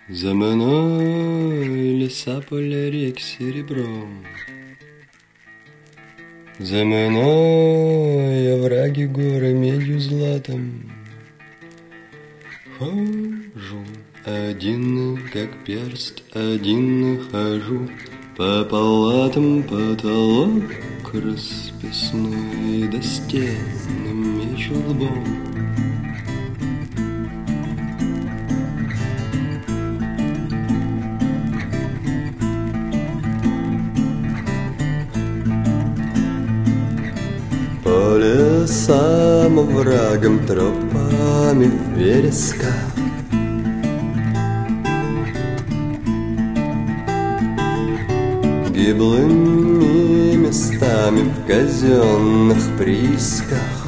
За мной леса, поля, рек серебром, за мной овраги, горы медью златом. Хожу один, как перст, один хожу по палатам, потолок расписной, до стены мечу лбом. По лесам, оврагам, тропами вереска, гиблыми местами в казенных приисках.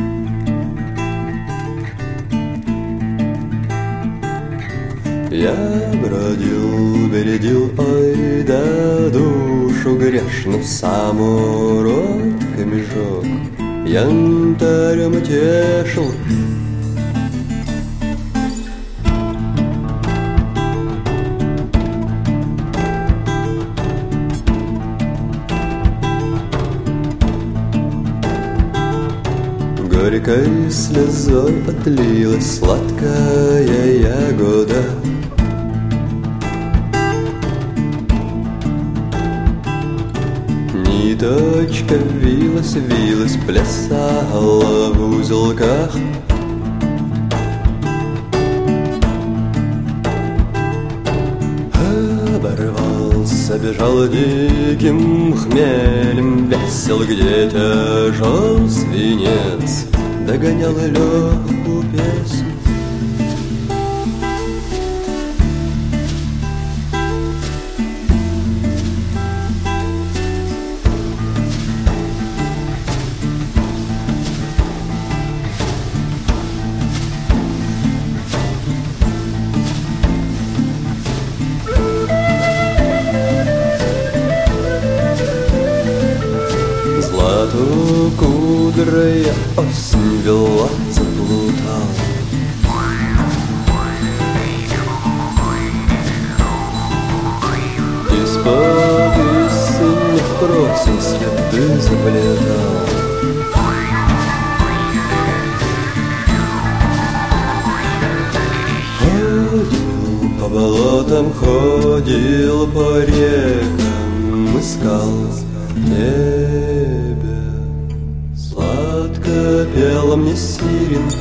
Я бродил, бередил, ой, да душу грешную в самурок мешок янтарем утешил. Горькой слезой отлилась сладкая ягода. Ниточка вилась, вилась, плясала в узелках. Оборвался, бежал диким хмелем весел, где тяжел свинец догонял легкую песню. Златокудрая осень вела, заплутал. Из-под весенних просен следы заплетал. Ходил по болотам, ходил по рекам, искал тебя. Сладко пела мне сирен